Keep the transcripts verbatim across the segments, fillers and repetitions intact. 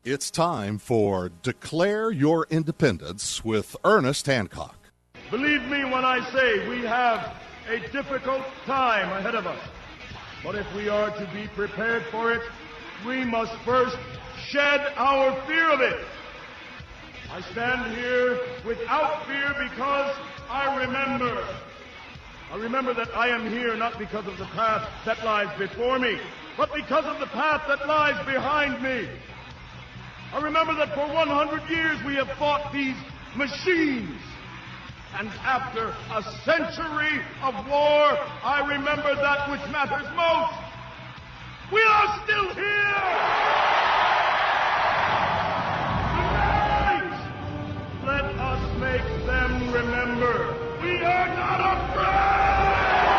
It's time for Declare Your Independence with Ernest Hancock. Believe me when I say we have a difficult time ahead of us. But if we are to be prepared for it, we must first shed our fear of it. I stand here without fear because I remember. I remember that I am here not because of the path that lies before me, but because of the path that lies behind me. I remember that for one hundred years we have fought these machines. And after a century of war, I remember that which matters most. We are still here! Tonight, let us make them remember we are not afraid!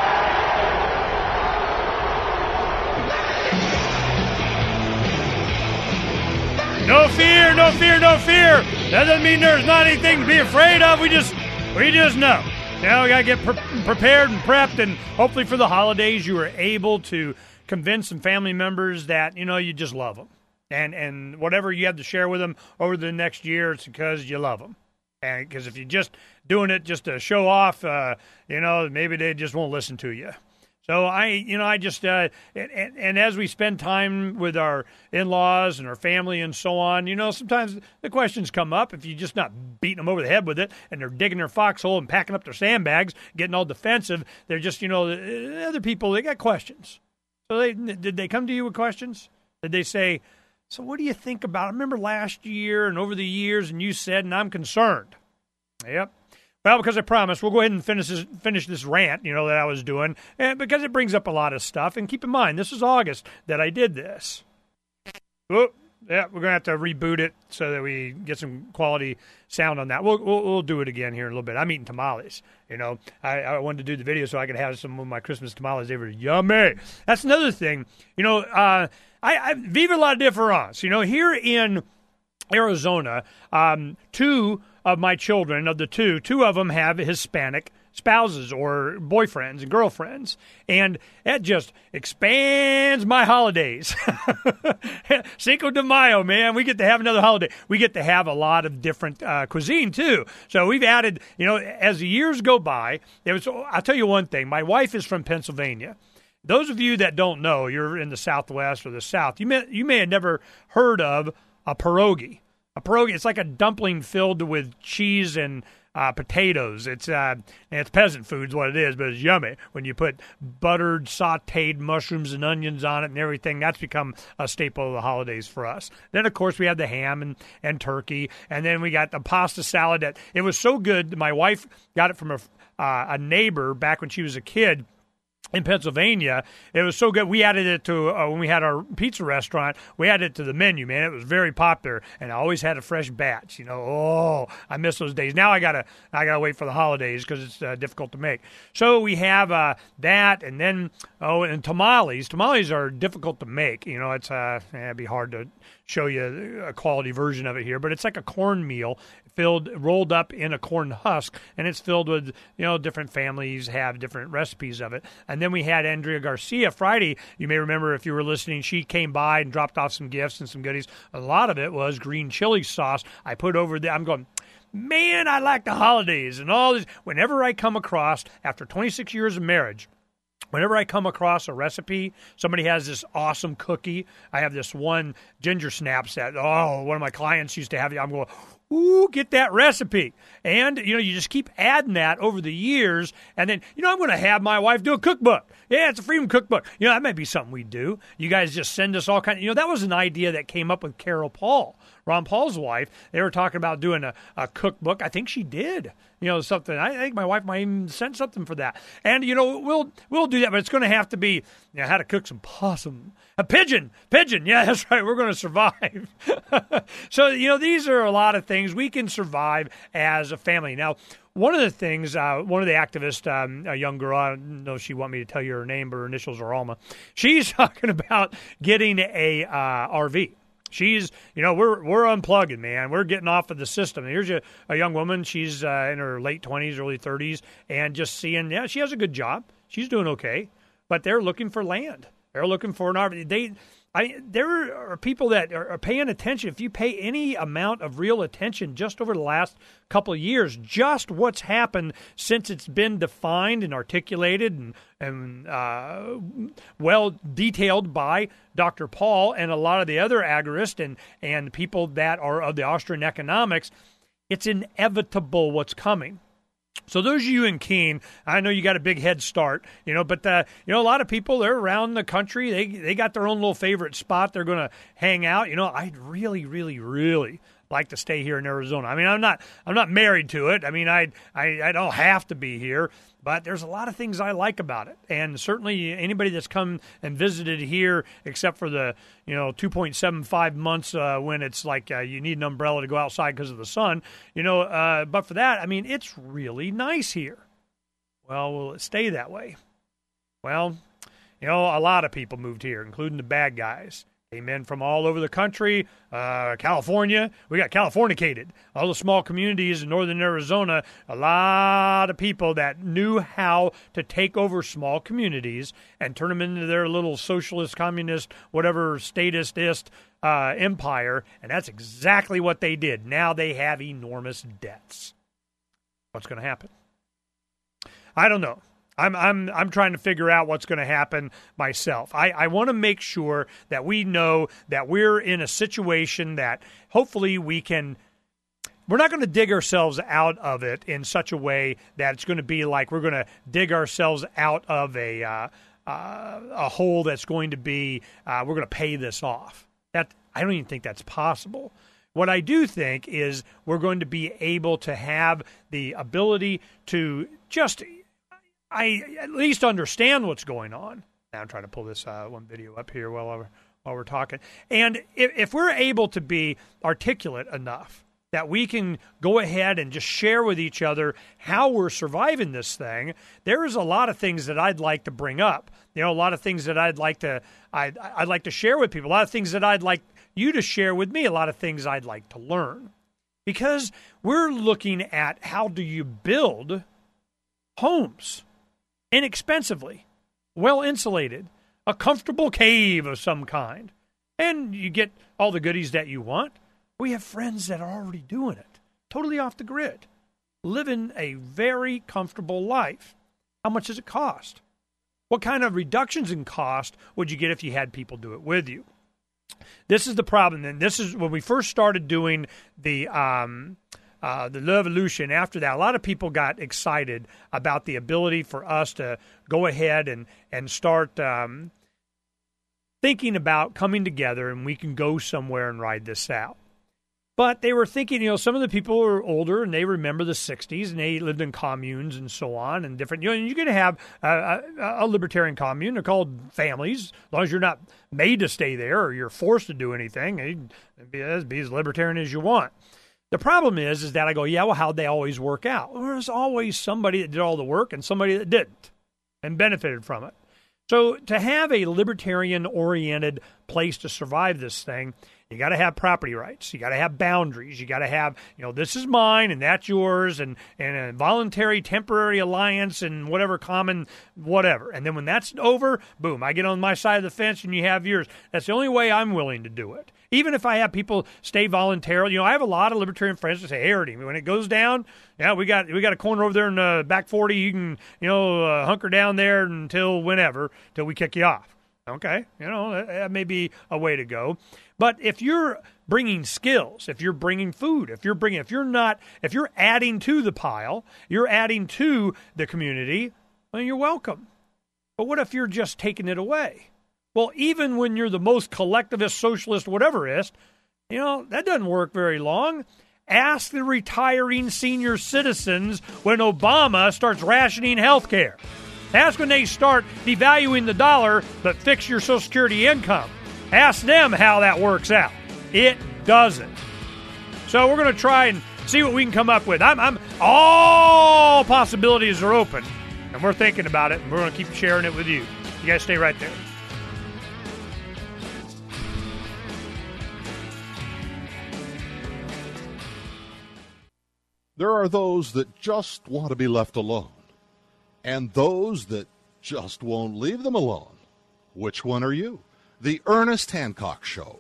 No fear, no fear, no fear. That doesn't mean there's not anything to be afraid of. We just, we just know. Now we got to get pre- prepared and prepped, and hopefully for the holidays you were able to convince some family members that, you know, you just love them. And and whatever you have to share with them over the next year, it's because you love them. And because if you're just doing it just to show off, uh, you know, maybe they just won't listen to you. So I, you know, I just, uh, and, and, and as we spend time with our in-laws and our family and so on, you know, sometimes the questions come up if you're just not beating them over the head with it and they're digging their foxhole and packing up their sandbags, getting all defensive. They're just, you know, other people, they got questions. So they, did they come to you with questions? Did they say, so what do you think about it? I remember last year and over the years and you said, and I'm concerned. Yep. Well, because I promised, we'll go ahead and finish this, finish this rant, you know, that I was doing, and because it brings up a lot of stuff. And keep in mind, this is August that I did this. Whoop. Yeah, we're going to have to reboot it so that we get some quality sound on that. We'll, we'll we'll do it again here in a little bit. I'm eating tamales, you know. I, I wanted to do the video so I could have some of my Christmas tamales. They were yummy. That's another thing. You know, uh, I, I Viva la Diference. You know, here in Arizona, um, two of my children, of the two, two of them have Hispanic spouses or boyfriends and girlfriends, and that just expands my holidays. Cinco de Mayo, man, we get to have another holiday. We get to have a lot of different uh, cuisine, too. So we've added, you know, as the years go by, there was, I'll tell you one thing. My wife is from Pennsylvania. Those of you that don't know, you're in the Southwest or the South, you may, you may have never heard of a pierogi. A pierogi, it's like a dumpling filled with cheese and uh, potatoes. It's uh, it's peasant food is what it is, but it's yummy. When you put buttered, sautéed mushrooms and onions on it and everything, that's become a staple of the holidays for us. Then, of course, we have the ham and, and turkey, and then we got the pasta salad. That it was so good, my wife got it from a, uh, a neighbor back when she was a kid. In Pennsylvania, it was so good. We added it to, uh, when we had our pizza restaurant, we added it to the menu, man. It was very popular, and I always had a fresh batch, you know. Oh, I miss those days. Now I got to I gotta wait for the holidays because it's uh, difficult to make. So we have uh, that, and then, oh, and tamales. Tamales are difficult to make. You know, it's uh, eh, it'd be hard to show you a quality version of it here, but it's like a cornmeal filled, rolled up in a corn husk, and it's filled with, you know, different families have different recipes of it. And then we had Andrea Garcia Friday. You may remember if you were listening, she came by and dropped off some gifts and some goodies. A lot of it was green chili sauce. I put over there. I'm going, man, I like the holidays and all this. Whenever I come across, after twenty-six years of marriage, whenever I come across a recipe, somebody has this awesome cookie. I have this one ginger snaps that, oh, one of my clients used to have. I'm going, ooh, get that recipe. And, you know, you just keep adding that over the years. And then, you know, I'm going to have my wife do a cookbook. Yeah, it's a Freedom Cookbook. You know, that might be something we do. You guys just send us all kinds of, you know, that was an idea that came up with Carol Paul, Ron Paul's wife. They were talking about doing a, a cookbook. I think she did. You know, something. I think my wife might even send something for that. And, you know, we'll we'll do that, but it's going to have to be, you know, how to cook some possum. A pigeon. Pigeon. Yeah, that's right. We're going to survive. So, you know, these are a lot of things we can survive as a family. Now, one of the things, uh, one of the activists, um, a young girl, I don't know if she want me to tell you her name, but her initials are Alma. She's talking about getting a uh, R V. She's, you know, we're we're unplugging, man. We're getting off of the system. Here's a, a young woman. She's uh, in her late twenties, early thirties, and just seeing, yeah, she has a good job. She's doing okay, but they're looking for land. They're looking for an R V. They, I there are people that are, are paying attention. If you pay any amount of real attention just over the last couple of years, just what's happened since it's been defined and articulated and, and uh, well detailed by Doctor Paul and a lot of the other agorists and, and people that are of the Austrian economics, it's inevitable what's coming. So those of you in Keene, I know you got a big head start, you know, but, uh, you know, a lot of people, they're around the country. They they got their own little favorite spot they're going to hang out. You know, I'd really, really, really like to stay here in Arizona. I mean, I'm not I'm not married to it. I mean, I I I don't have to be here, but there's a lot of things I like about it. And certainly anybody that's come and visited here, except for the, you know, two point seven five months uh, when it's like uh, you need an umbrella to go outside because of the sun, you know, uh, but for that, I mean, it's really nice here. Well, will it stay that way? Well, you know, a lot of people moved here, including the bad guys. Came in from all over the country, uh, California. We got Californicated. All the small communities in northern Arizona, a lot of people that knew how to take over small communities and turn them into their little socialist, communist, whatever statist uh, empire, and that's exactly what they did. Now they have enormous debts. What's going to happen? I don't know. I'm I'm I'm trying to figure out what's going to happen myself. I, I want to make sure that we know that we're in a situation that hopefully we can – we're not going to dig ourselves out of it in such a way that it's going to be like we're going to dig ourselves out of a uh, uh, a hole that's going to be uh, we're going to pay this off. That I don't even think that's possible. What I do think is we're going to be able to have the ability to just – I at least understand what's going on. Now I'm trying to pull this uh, one video up here while we're, while we're talking. And if, if we're able to be articulate enough that we can go ahead and just share with each other how we're surviving this thing, there is a lot of things that I'd like to bring up. You know, a lot of things that I'd like to I'd, I'd like to share with people. A lot of things that I'd like you to share with me. A lot of things I'd like to learn. Because we're looking at how do you build homes inexpensively, well-insulated, a comfortable cave of some kind. And you get all the goodies that you want. We have friends that are already doing it, totally off the grid, living a very comfortable life. How much does it cost? What kind of reductions in cost would you get if you had people do it with you? This is the problem. And this is when we first started doing the um, uh, the Revolution. After that, a lot of people got excited about the ability for us to go ahead and, and start um, thinking about coming together and we can go somewhere and ride this out. But they were thinking, you know, some of the people are older and they remember the sixties and they lived in communes and so on and different. You know, you're going to have a, a, a libertarian commune. They're called families. As long as you're not made to stay there or you're forced to do anything, be as, be as libertarian as you want. The problem is, is that I go, yeah, well, how'd they always work out? Well, there's always somebody that did all the work and somebody that didn't and benefited from it. So to have a libertarian-oriented place to survive this thing, you got to have property rights. You got to have boundaries. You got to have, you know, this is mine and that's yours, and, and a voluntary temporary alliance and whatever common whatever. And then when that's over, boom, I get on my side of the fence and you have yours. That's the only way I'm willing to do it. Even if I have people stay voluntarily, you know, I have a lot of libertarian friends that say, hey, Ernie, when it goes down, yeah, we got we got a corner over there in the back forty. You can, you know, uh, hunker down there until whenever, till we kick you off. Okay, you know, that, that may be a way to go. But if you're bringing skills, if you're bringing food, if you're bringing, if you're not, if you're adding to the pile, you're adding to the community, well, you're welcome. But what if you're just taking it away? Well, even when you're the most collectivist, socialist, whateverist, you know, that doesn't work very long. Ask the retiring senior citizens when Obama starts rationing health care. Ask when they start devaluing the dollar but fix your Social Security income. Ask them how that works out. It doesn't. So we're going to try and see what we can come up with. I'm, I'm all possibilities are open, and we're thinking about it, and we're going to keep sharing it with you. You guys stay right there. There are those that just want to be left alone, and those that just won't leave them alone. Which one are you? The Ernest Hancock Show.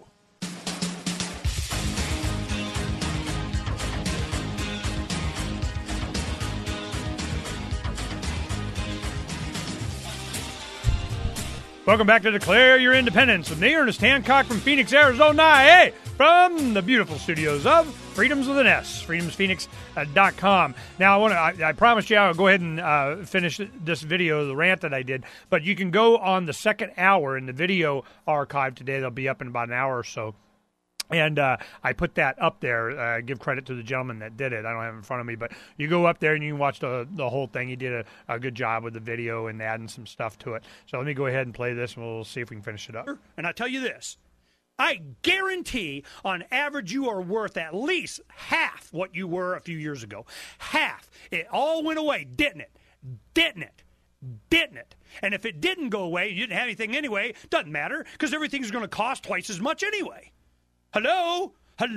Welcome back to Declare Your Independence with me, Ernest Hancock from Phoenix, Arizona. Hey, from the beautiful studios of Freedoms with an S, freedoms phoenix dot com. Now, I want to. I, I promised you I'll go ahead and uh, finish this video, the rant that I did. But you can go on the second hour in the video archive today. They'll be up in about an hour or so. And uh, I put that up there. Uh, give credit to the gentleman that did it. I don't have it in front of me, but you go up there and you can watch the the whole thing. He did a, a good job with the video and adding some stuff to it. So let me go ahead and play this, and we'll see if we can finish it up. And I tell you this, I guarantee on average you are worth at least half what you were a few years ago. Half. It all went away, didn't it? Didn't it? Didn't it? And if it didn't go away, you didn't have anything anyway, doesn't matter, because everything's going to cost twice as much anyway. Hello?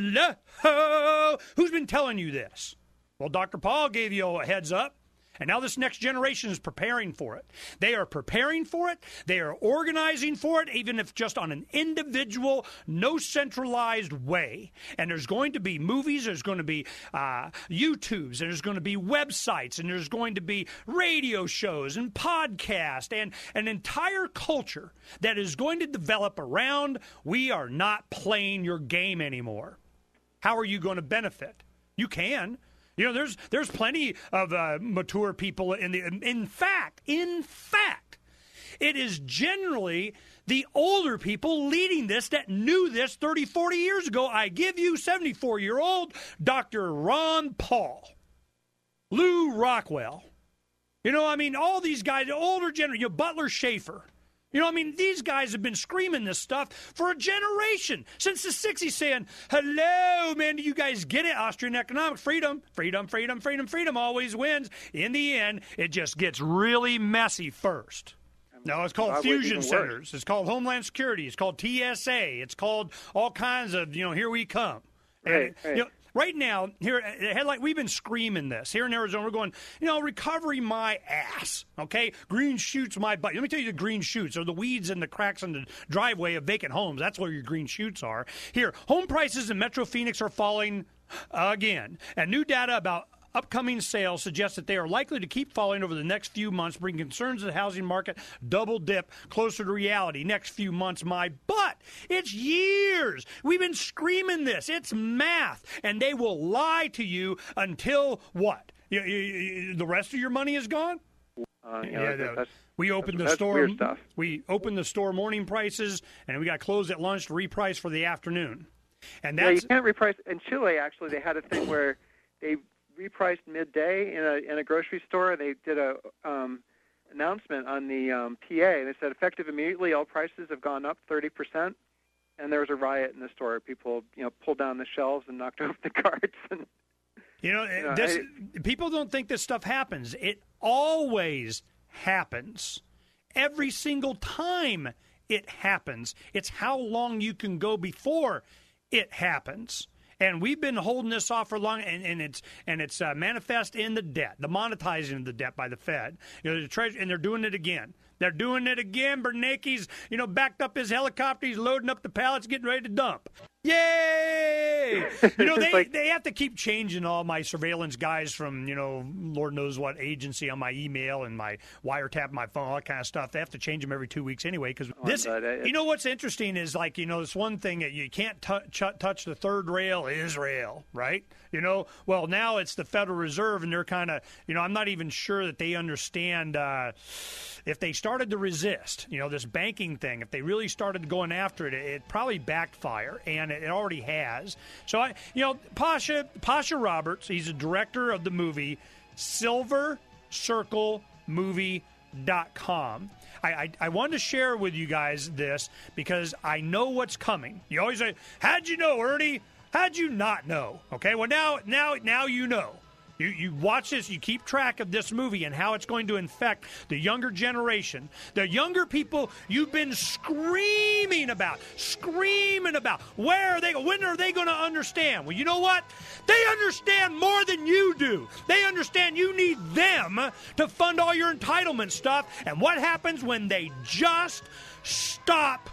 Hello? Who's been telling you this? Well, Doctor Paul gave you a heads up, and now this next generation is preparing for it. They are preparing for it. They are organizing for it, even if just on an individual, no centralized way. And there's going to be movies, there's going to be uh, YouTubes, and there's going to be websites, and there's going to be radio shows and podcasts, and an entire culture that is going to develop around, we are not playing your game anymore. How are you going to benefit? You can. You know, there's there's plenty of uh, mature people in the. In fact, in fact, it is generally the older people leading this that knew this thirty, forty years ago. I give you seventy-four-year-old Doctor Ron Paul, Lou Rockwell. You know, I mean, all these guys, the older generation, you know, Butler Schaefer. You know, I mean, these guys have been screaming this stuff for a generation, since the sixties, saying, hello, man, do you guys get it? Austrian economic freedom, freedom, freedom, freedom, freedom always wins. In the end, it just gets really messy first. No, it's called fusion centers. It's called Homeland Security. It's called T S A. It's called all kinds of, you know, here we come. Right, right. You know, right now, here, headline, we've been screaming this. Here in Arizona, we're going, you know, recovery my ass, okay? Green shoots my butt. Let me tell you the green shoots, or the weeds and the cracks in the driveway of vacant homes. That's where your green shoots are. Here, home prices in Metro Phoenix are falling again. And new data about upcoming sales suggest that they are likely to keep falling over the next few months, bringing concerns of the housing market double dip closer to reality. Next few months, my butt. It's years. We've been screaming this. It's math. And they will lie to you until what? You, you, you, the rest of your money is gone? Uh, you know, yeah, that's, that's, we opened that's, the store. Weird stuff. We opened the store morning prices, and we got closed at lunch to reprice for the afternoon. And that's, yeah, you can't reprice. In Chile, actually, they had a thing where they repriced midday in a in a grocery store. They did a um, announcement on the um, P A. They said, effective immediately, all prices have gone up thirty percent. And there was a riot in the store. People, you know, pulled down the shelves and knocked over the carts. And, you know, you know this, I, people don't think this stuff happens. It always happens. Every single time it happens. It's how long you can go before it happens. And we've been holding this off for long, and, and it's and it's uh, manifest in the debt, the monetizing of the debt by the Fed. You know, the treasury, and they're doing it again. They're doing it again. Bernanke's, you know, backed up his helicopter. He's loading up the pallets, getting ready to dump. Yay! You know, they, like, they have to keep changing all my surveillance guys from, you know, Lord knows what agency on my email and my wiretap, my phone, all that kind of stuff. They have to change them every two weeks anyway. Because oh, this, you know, what's interesting is, like, you know, this one thing that you can't touch, touch the third rail, Israel, right? You know, well, now it's the Federal Reserve, and they're kind of, you know, I'm not even sure that they understand uh, if they started to resist, you know, this banking thing, if they really started going after it, it probably backfire, and it already has. So, I, you know, Pasha, Pasha Roberts, he's a director of the movie Silver Circle Movie dot com. I, I, I wanted to share with you guys this because I know what's coming. You always say, how'd you know, Ernie? How'd you not know? Okay, well, now now, now you know. You you watch this, you keep track of this movie and how it's going to infect the younger generation. The younger people you've been screaming about, screaming about. Where are they? When are they going to understand? Well, you know what? They understand more than you do. They understand you need them to fund all your entitlement stuff. And what happens when they just stop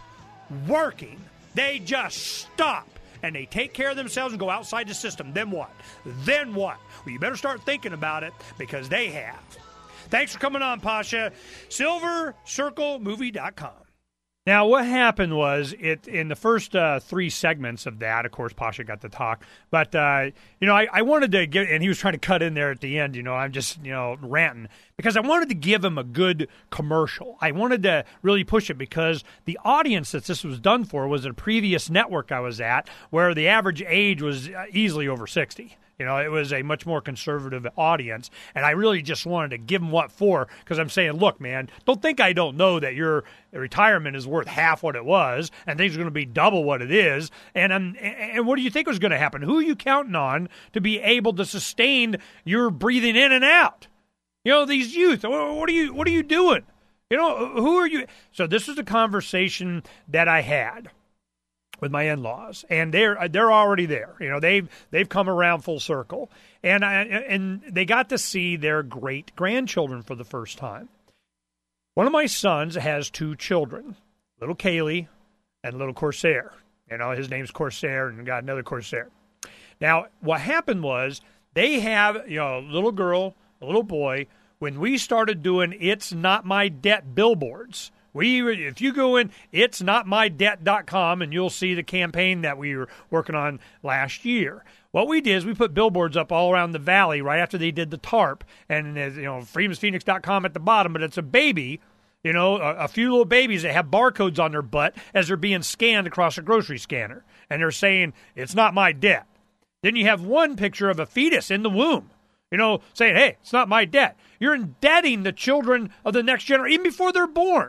working, they just stop and they take care of themselves and go outside the system. Then what? Then what? Well, you better start thinking about it because they have. Thanks for coming on, Pasha. silver circle movie dot com. Now, what happened was, it in the first uh, three segments of that, of course, Pasha got to talk. But, uh, you know, I, I wanted to give, and he was trying to cut in there at the end, you know, I'm just, you know, ranting. Because I wanted to give him a good commercial. I wanted to really push it because the audience that this was done for was a previous network I was at where the average age was easily over sixty. You know, it was a much more conservative audience, and I really just wanted to give them what for, because I'm saying, look, man, don't think I don't know that your retirement is worth half what it was, and things are going to be double what it is, and um, and what do you think was going to happen? Who are you counting on to be able to sustain your breathing in and out? You know, these youth, what are you, what are you doing? You know, who are you? So this is a conversation that I had with my in-laws, and they're they're already there. You know, they've they've come around full circle, and I, and they got to see their great grandchildren for the first time. One of my sons has two children, little Kaylee and little Corsair. You know, his name's Corsair, and got another Corsair. Now, what happened was they have, you know, a little girl, a little boy. When we started doing It's Not My Debt billboards. We, if you go in it's not my debt dot com, and you'll see the campaign that we were working on last year. What we did is we put billboards up all around the valley right after they did the tarp, and you know, freedoms phoenix dot com at the bottom. But it's a baby, you know, a, a few little babies that have barcodes on their butt as they're being scanned across a grocery scanner, and they're saying it's not my debt. Then you have one picture of a fetus in the womb, you know, saying, hey, it's not my debt. You're indebting the children of the next generation even before they're born.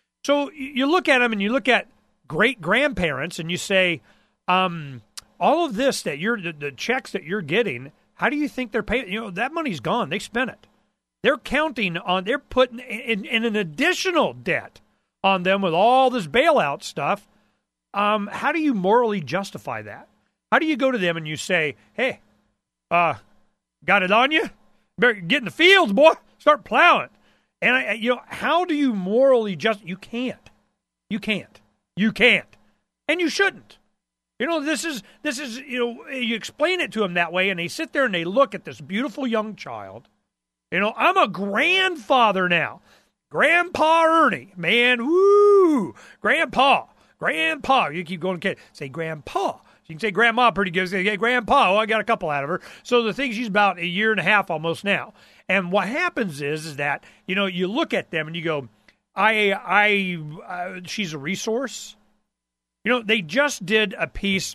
So you look at them and you look at great-grandparents and you say, um, all of this that you're, the, the checks that you're getting, how do you think they're paying? You know, that money's gone. They spent it. They're counting on, they're putting in, in an additional debt on them with all this bailout stuff. Um, how do you morally justify that? How do you go to them and you say, hey, uh, got it on you? Better get in the fields, boy. Start plowing. And, I, you know, how do you morally just, you can't. You can't. You can't. And you shouldn't. You know, this is, this is, you know, you explain it to them that way, and they sit there and they look at this beautiful young child. You know, I'm a grandfather now. Grandpa Ernie, man, woo. Grandpa, grandpa. You keep going, kid. Say grandpa. You can say grandma pretty good. Say, hey, grandpa. Oh, I got a couple out of her. So the thing, she's about a year and a half almost now. And what happens is, is that, you know, you look at them and you go, I, I, uh, she's a resource. You know, they just did a piece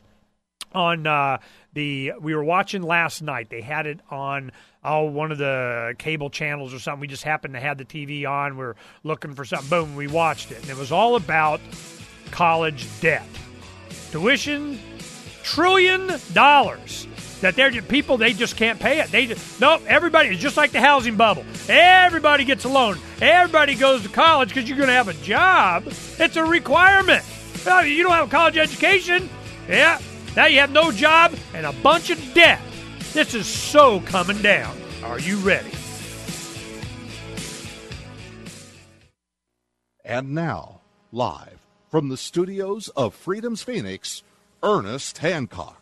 on uh, the, we were watching last night. They had it on, oh, one of the cable channels or something. We just happened to have the T V on. We we're looking for something. Boom, we watched it. And it was all about college debt. Tuition, trillion dollars. That they're just, people, they just can't pay it. They just, nope, everybody, it's just like the housing bubble. Everybody gets a loan. Everybody goes to college because you're going to have a job. It's a requirement. Well, you don't have a college education. Yeah, now you have no job and a bunch of debt. This is so coming down. Are you ready? And now, live from the studios of Freedom's Phoenix, Ernest Hancock.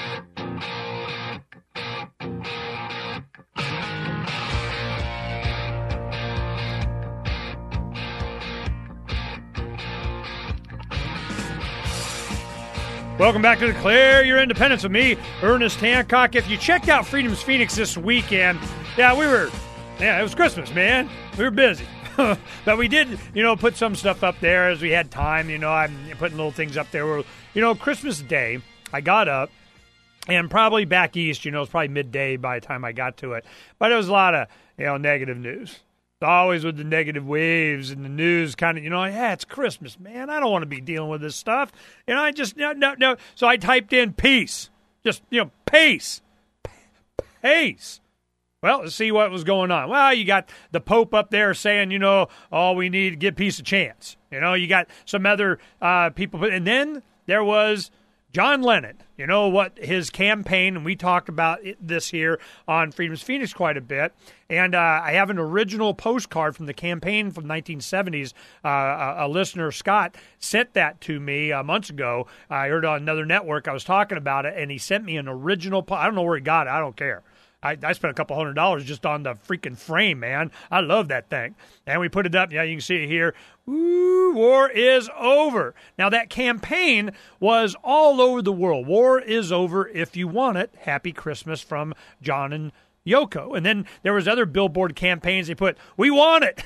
Welcome back to Declare Your Independence with me, Ernest Hancock. If you checked out Freedom's Phoenix this weekend, yeah, we were, yeah, it was Christmas, man. We were busy. But we did, you know, put some stuff up there as we had time. You know, I'm putting little things up there. Where, you know, Christmas Day, I got up, and probably back east, you know, it's probably midday by the time I got to it. But there was a lot of, you know, negative news. It's always with the negative waves and the news kind of, you know, yeah, it's Christmas, man. I don't want to be dealing with this stuff. You know, I just, no, no, no. So I typed in peace. Just, you know, pace. Pace. Well, let's see what was going on. Well, you got the Pope up there saying, you know, all we need to give peace a chance. You know, you got some other uh, people. And then there was John Lennon, you know what, his campaign, and we talked about it, this here on Freedom's Phoenix quite a bit, and uh, I have an original postcard from the campaign from the nineteen seventies. Uh, a, a listener, Scott, sent that to me uh, months ago. I heard on another network I was talking about it, and he sent me an original po- I don't know where he got it. I don't care. I, I spent a couple hundred dollars just on the freaking frame, man. I love that thing. And we put it up. Yeah, you can see it here. Ooh, war is over. Now, that campaign was all over the world. War is over if you want it. Happy Christmas from John and Yoko. And then there was other billboard campaigns. They put, we want it.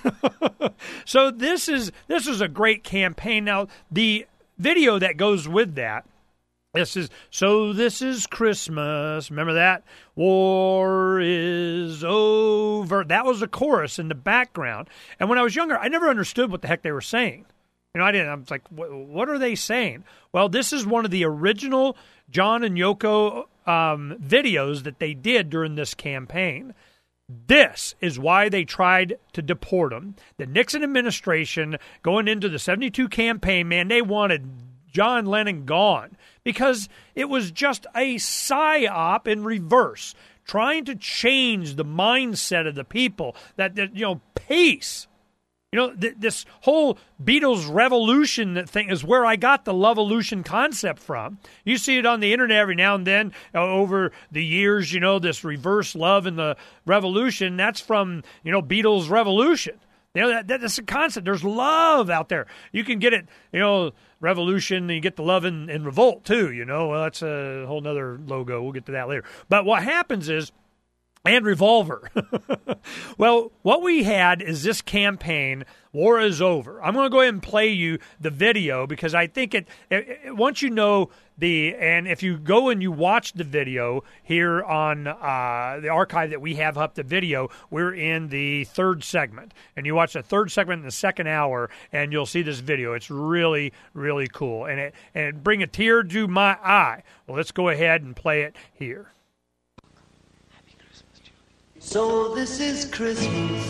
So this is this is a great campaign. Now, the video that goes with that, This is, so this is Christmas. Remember that? War is over. That was the chorus in the background. And when I was younger, I never understood what the heck they were saying. You know, I didn't. I was like, what, what are they saying? Well, this is one of the original John and Yoko um, videos that they did during this campaign. This is why they tried to deport him. The Nixon administration, going into the seventy-two campaign, man, they wanted John Lennon gone, because it was just a psyop in reverse, trying to change the mindset of the people that, that you know, peace. You know, th- this whole Beatles revolution thing is where I got the Love-olution concept from. You see it on the internet every now and then uh, over the years, you know, this reverse love and the revolution. That's from, you know, Beatles revolution. You know, that, that's a concept. There's love out there. You can get it, you know, revolution, and you get the love in, in revolt, too, you know. Well, that's a whole nother logo. We'll get to that later. But what happens is, and revolver. Well, what we had is this campaign, War is Over. I'm going to go ahead and play you the video, because I think it, it, it once you know the, and if you go and you watch the video here on uh, the archive that we have up the video, we're in the third segment. And you watch the third segment in the second hour, and you'll see this video. It's really, really cool. And it, and it bring a tear to my eye. Well, let's go ahead and play it here. So this is Christmas,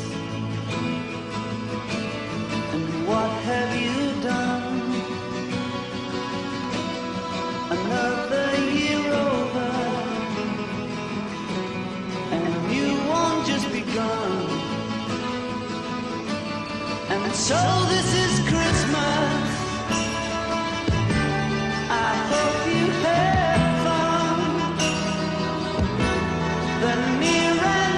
and what have you done? Another year over, and a new one just begun. And so this is Christmas, I hope you had fun. The near and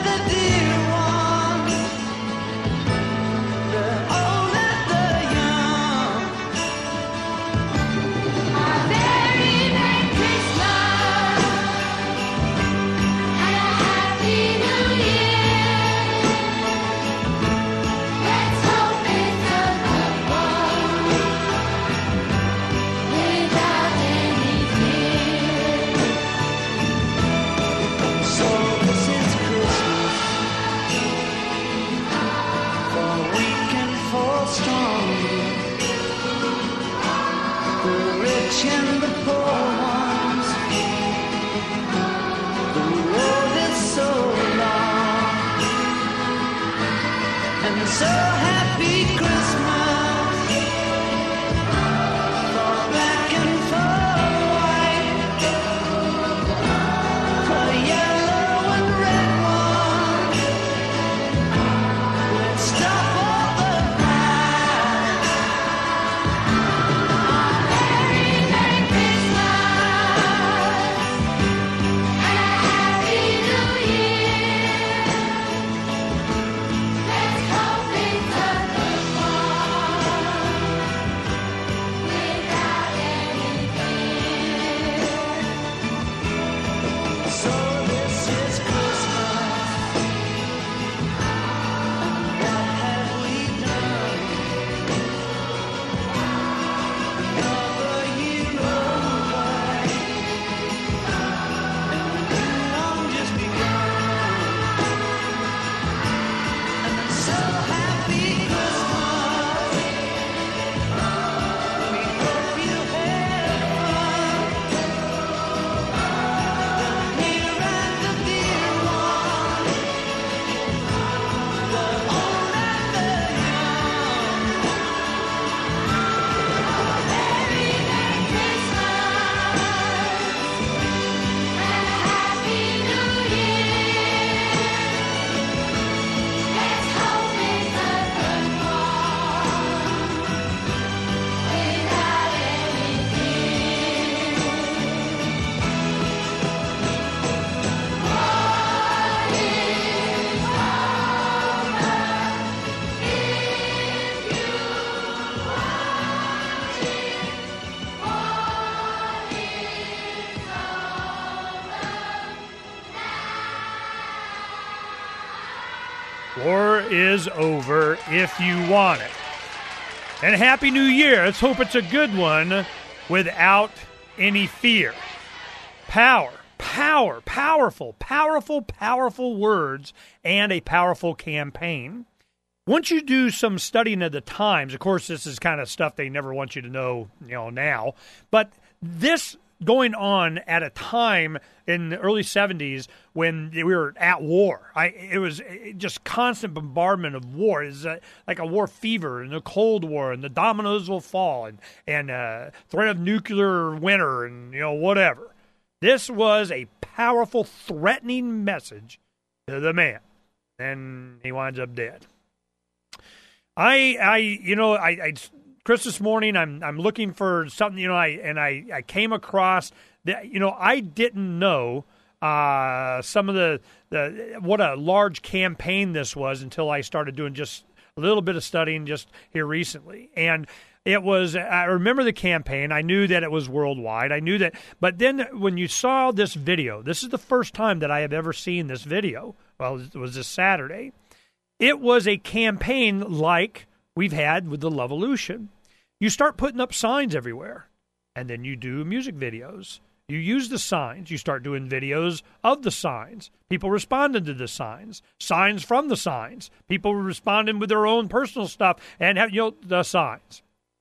Let's hope it's a War is over if you want it. And Happy New Year. Let's hope it's a good one without any fear. Power, power, powerful, powerful, powerful words and a powerful campaign. Once you do some studying of the times, of course, this is kind of stuff they never want you to know, you know, now, but this going on at a time in the early seventies when we were at war. I, it was just constant bombardment of war. It was uh, like a war fever and the Cold War and the dominoes will fall and, and uh, threat of nuclear winter and, you know, whatever. This was a powerful, threatening message to the man. And he winds up dead. I, I, you know, I, I Christmas morning, I'm I'm looking for something, you know, I and I, I came across that, you know, I didn't know uh, some of the, the what a large campaign this was until I started doing just a little bit of studying just here recently. And it was, I remember the campaign. I knew that it was worldwide. I knew that. But then when you saw this video, this is the first time that I have ever seen this video. Well, it was this Saturday. It was a campaign like we've had with the Lovolution. You start putting up signs everywhere, and then you do music videos. You use the signs. You start doing videos of the signs. People responding to the signs. Signs from the signs. People responding with their own personal stuff and have, you know, the signs.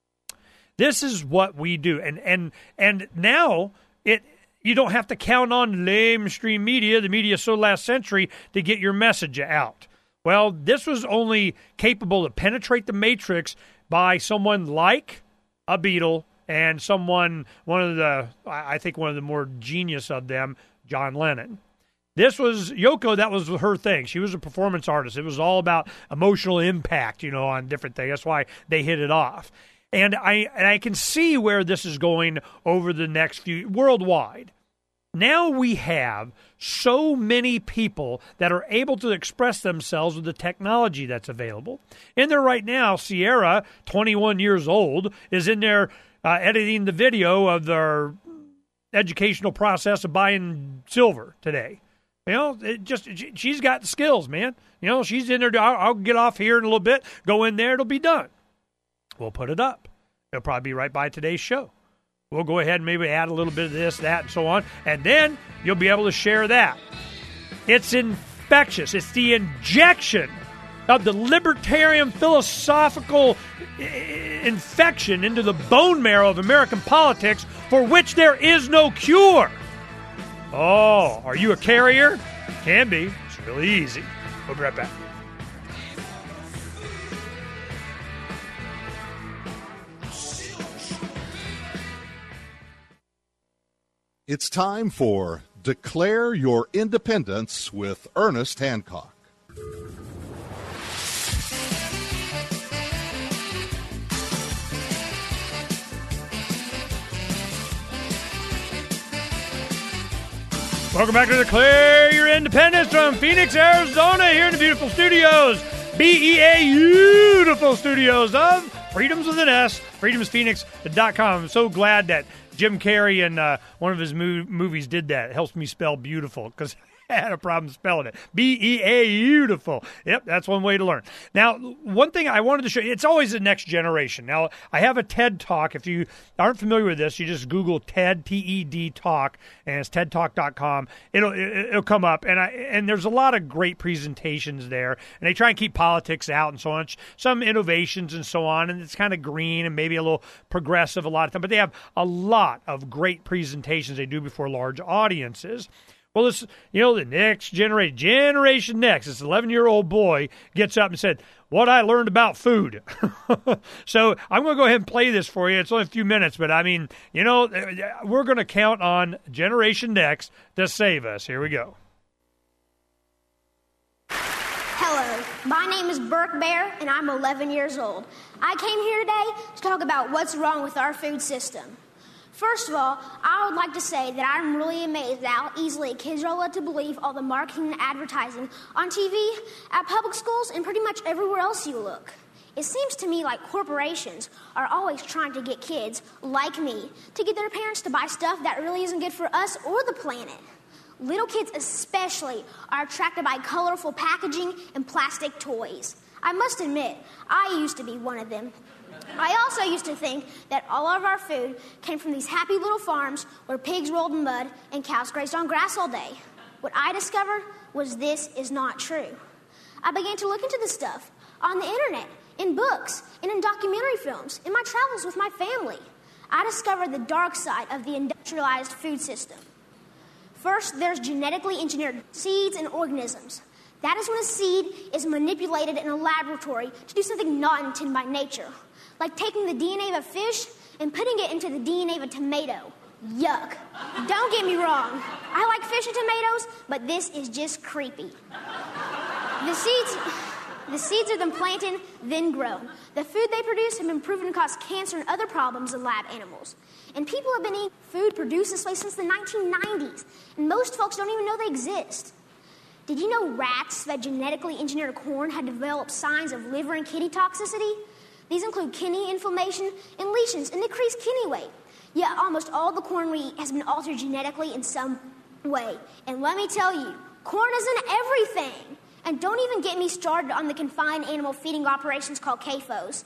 This is what we do, and and and now it. You don't have to count on lamestream media, the media so last century, to get your message out. Well, this was only capable to penetrate the matrix by someone like a Beatle and someone, one of the, I think one of the more genius of them, John Lennon. This was, Yoko, that was her thing. She was a performance artist. It was all about emotional impact, you know, on different things. That's why they hit it off. And I and I can see where this is going over the next few, worldwide. Now we have so many people that are able to express themselves with the technology that's available. In there right now, Sierra, twenty-one years old, is in there uh, editing the video of their educational process of buying silver today. You know, it just she's got the skills, man. You know, she's in there. I'll, I'll get off here in a little bit, go in there, it'll be done. We'll put it up. It'll probably be right by today's show. We'll go ahead and maybe add a little bit of this, that, and so on, and then you'll be able to share that. It's infectious. It's the injection of the libertarian philosophical infection into the bone marrow of American politics for which there is no cure. Oh, are you a carrier? Can be. It's really easy. We'll be right back. It's time for Declare Your Independence with Ernest Hancock. Welcome back to Declare Your Independence from Phoenix, Arizona, here in the beautiful studios, B E A beautiful studios of Freedoms with an S, freedoms phoenix dot com. I'm so glad that Jim Carrey in uh, one of his mo- movies did that. It helps me spell beautiful because I had a problem spelling it. B E A beautiful. Yep, that's one way to learn. Now, one thing I wanted to show you, it's always the next generation. Now, I have a TED Talk. If you aren't familiar with this, you just Google TED, T E D Talk, and it's ted talk dot com. It'll it'll come up, and I and there's a lot of great presentations there, and they try and keep politics out and so on. Some innovations and so on, and it's kind of green and maybe a little progressive a lot of time, but they have a lot of great presentations they do before large audiences. Well, this, you know, the next generation, Generation Next, this eleven-year-old boy gets up and said, what I learned about food. So I'm going to go ahead and play this for you. It's only a few minutes, but I mean, you know, we're going to count on Generation Next to save us. Here we go. Hello, my name is Burke Bear, and I'm eleven years old. I came here today to talk about what's wrong with our food system. First of all, I would like to say that I'm really amazed at how easily kids are led to believe all the marketing and advertising on T V, at public schools, and pretty much everywhere else you look. It seems to me like corporations are always trying to get kids, like me, to get their parents to buy stuff that really isn't good for us or the planet. Little kids especially are attracted by colorful packaging and plastic toys. I must admit, I used to be one of them. I also used to think that all of our food came from these happy little farms where pigs rolled in mud and cows grazed on grass all day. What I discovered was this is not true. I began to look into this stuff on the internet, in books, and in documentary films, in my travels with my family. I discovered the dark side of the industrialized food system. First, there's genetically engineered seeds and organisms. That is when a seed is manipulated in a laboratory to do something not intended by nature, like taking the D N A of a fish and putting it into the D N A of a tomato. Yuck. Don't get me wrong. I like fish and tomatoes, but this is just creepy. The seeds, the seeds are then planted, then grown. The food they produce have been proven to cause cancer and other problems in lab animals. And people have been eating food produced this way since the nineteen nineties, and most folks don't even know they exist. Did you know rats that genetically engineered corn had developed signs of liver and kidney toxicity? These include kidney inflammation and lesions and decreased kidney weight. Yet almost all the corn we eat has been altered genetically in some way. And let me tell you, corn isn't everything. And don't even get me started on the confined animal feeding operations called C A F Os.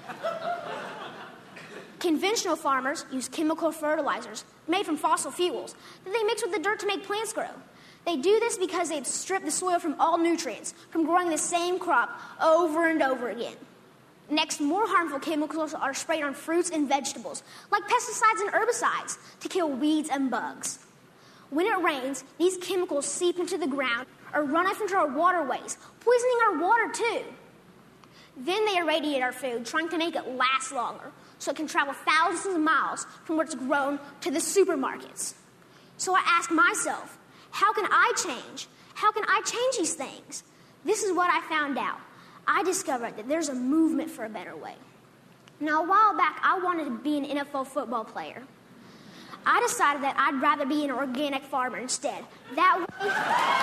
Conventional farmers use chemical fertilizers made from fossil fuels that they mix with the dirt to make plants grow. They do this because they've stripped the soil from all nutrients from growing the same crop over and over again. Next, more harmful chemicals are sprayed on fruits and vegetables, like pesticides and herbicides, to kill weeds and bugs. When it rains, these chemicals seep into the ground or run off into our waterways, poisoning our water too. Then they irradiate our food, trying to make it last longer, so it can travel thousands of miles from where it's grown to the supermarkets. So I ask myself, how can I change? How can I change these things? This is what I found out. I discovered that there's a movement for a better way. Now, a while back, I wanted to be an N F L football player. I decided that I'd rather be an organic farmer instead. That way...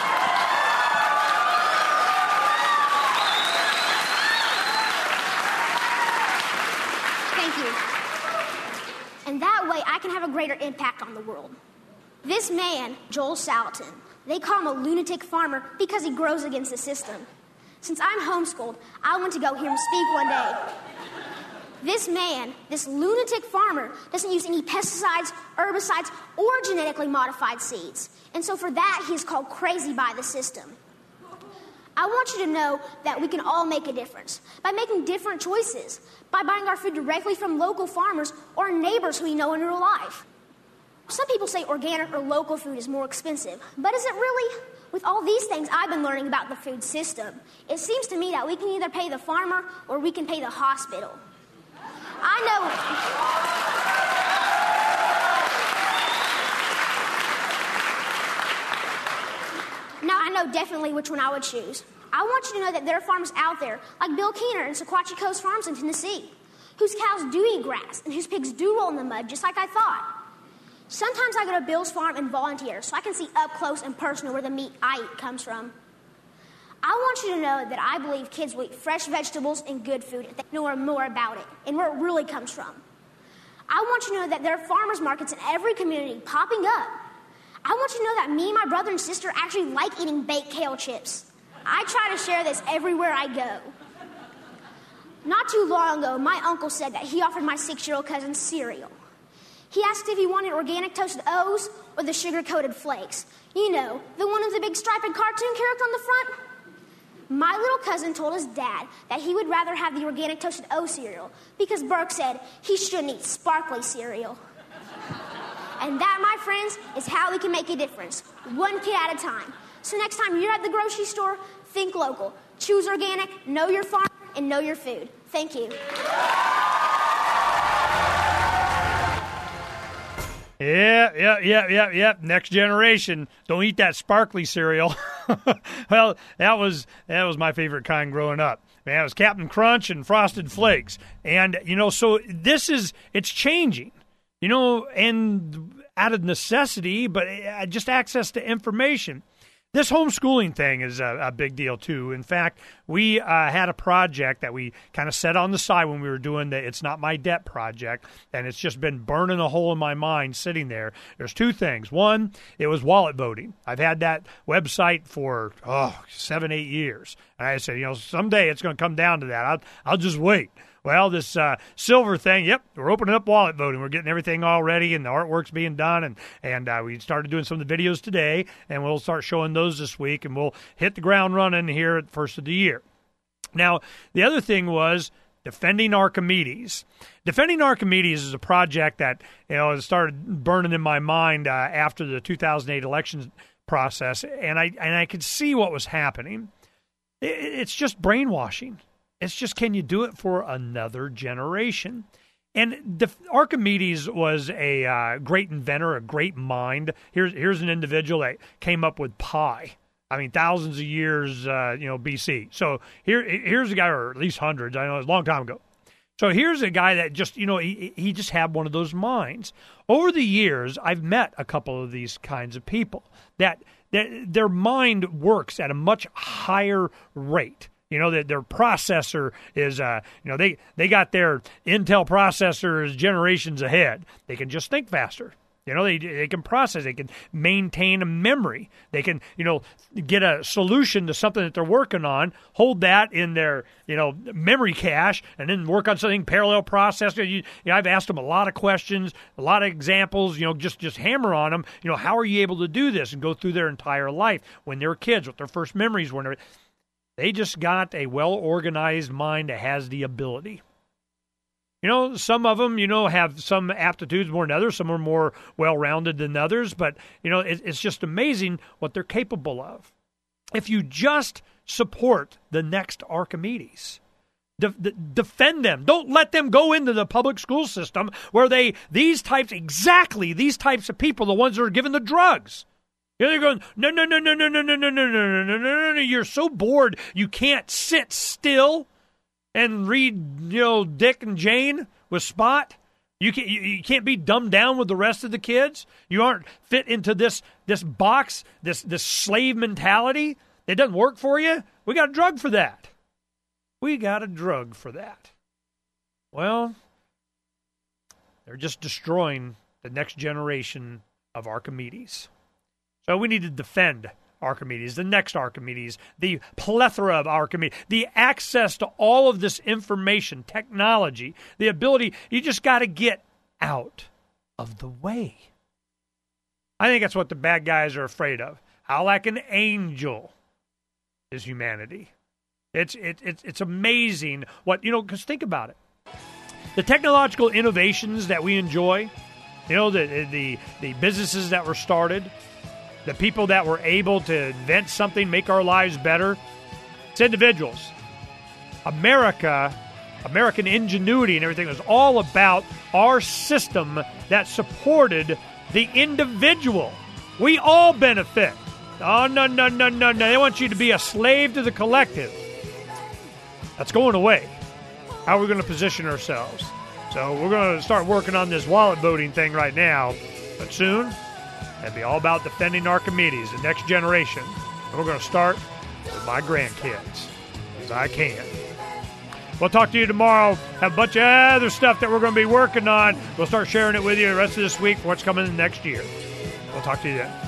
Thank you. And that way, I can have a greater impact on the world. This man, Joel Salatin, they call him a lunatic farmer because he grows against the system. Since I'm homeschooled, I went to go hear him speak one day. This man, this lunatic farmer, doesn't use any pesticides, herbicides, or genetically modified seeds. And so for that, he's called crazy by the system. I want you to know that we can all make a difference by making different choices, by buying our food directly from local farmers or neighbors who we know in real life. Some people say organic or local food is more expensive, but is it really? With all these things I've been learning about the food system, it seems to me that we can either pay the farmer or we can pay the hospital. I know... Now, I know definitely which one I would choose. I want you to know that there are farmers out there, like Bill Keener and Sequatchie Coast Farms in Tennessee, whose cows do eat grass and whose pigs do roll in the mud just like I thought. Sometimes I go to Bill's farm and volunteer so I can see up close and personal where the meat I eat comes from. I want you to know that I believe kids will eat fresh vegetables and good food if they know more about it and where it really comes from. I want you to know that there are farmers markets in every community popping up. I want you to know that me and my brother and sister actually like eating baked kale chips. I try to share this everywhere I go. Not too long ago, my uncle said that he offered my six-year-old cousin cereal. He asked if he wanted organic toasted O's or the sugar-coated flakes. You know, the one with the big striped cartoon character on the front. My little cousin told his dad that he would rather have the organic toasted O cereal because Burke said he shouldn't eat sparkly cereal. And that, my friends, is how we can make a difference, one kid at a time. So next time you're at the grocery store, think local. Choose organic, know your farm, and know your food. Thank you. Yeah, yeah, yeah, yeah, yeah. Next generation, don't eat that sparkly cereal. Well, that was that was my favorite kind growing up. Man, it was Captain Crunch and Frosted Flakes. And, you know, so this is, it's changing, you know, and out of necessity, but just access to information. This homeschooling thing is a, a big deal, too. In fact, we uh, had a project that we kind of set on the side when we were doing the It's Not My Debt project, and it's just been burning a hole in my mind sitting there. There's two things. One, it was wallet voting. I've had that website for, oh, seven, eight years. And I said, you know, someday it's going to come down to that. I'll, I'll just wait. Well, this uh, silver thing, yep, we're opening up wallet voting. We're getting everything all ready, and the artwork's being done, and, and uh, we started doing some of the videos today, and we'll start showing those this week, and we'll hit the ground running here at the first of the year. Now, the other thing was Defending Archimedes. Defending Archimedes is a project that, you know, started burning in my mind uh, after the two thousand eight election process, and I, and I could see what was happening. It, it's just brainwashing. It's just, can you do it for another generation? And De- Archimedes was a uh, great inventor, a great mind. Here's here's an individual that came up with pi. I mean, thousands of years, uh, you know, B C. So here here's a guy, or at least hundreds. I know it was a long time ago. So here's a guy that just, you know, he he just had one of those minds. Over the years, I've met a couple of these kinds of people that, that their mind works at a much higher rate. You know, that their processor is, uh, you know, they, they got their Intel processors generations ahead. They can just think faster. You know, they they can process. They can maintain a memory. They can, you know, get a solution to something that they're working on, hold that in their, you know, memory cache, and then work on something parallel processor. You, you know, I've asked them a lot of questions, a lot of examples, you know, just, just hammer on them. You know, how are you able to do this and go through their entire life when they were kids, what their first memories were. They just got a well-organized mind that has the ability. You know, some of them, you know, have some aptitudes more than others. Some are more well-rounded than others. But, you know, it, it's just amazing what they're capable of. If you just support the next Archimedes, de- de- defend them. Don't let them go into the public school system where they, these types, exactly these types of people, the ones that are given the drugs. Yeah, they're going, no, no, no, no, no, no, no, no, no, no, no, no, no, no. You're so bored you can't sit still and read, you know, Dick and Jane with Spot. You can't, you, you can't be dumbed down with the rest of the kids. You aren't fit into this this box, this this slave mentality. It doesn't work for you. We got a drug for that. We got a drug for that. Well, they're just destroying the next generation of Archimedes. So we need to defend Archimedes, the next Archimedes, the plethora of Archimedes, the access to all of this information, technology, the ability. You just got to get out of the way. I think that's what the bad guys are afraid of. How like an angel is humanity. It's it, it, it's amazing what, you know, because think about it. The technological innovations that we enjoy, you know, the the the businesses that were started, the people that were able to invent something, make our lives better, it's individuals. America, American ingenuity and everything was all about our system that supported the individual. We all benefit. Oh, no, no, no, no, no. They want you to be a slave to the collective. That's going away. How are we going to position ourselves? So we're going to start working on this wallet voting thing right now, but soon it'll be all about defending Archimedes, the next generation. And we're going to start with my grandkids, as I can. We'll talk to you tomorrow. Have a bunch of other stuff that we're going to be working on. We'll start sharing it with you the rest of this week for what's coming next year. We'll talk to you then.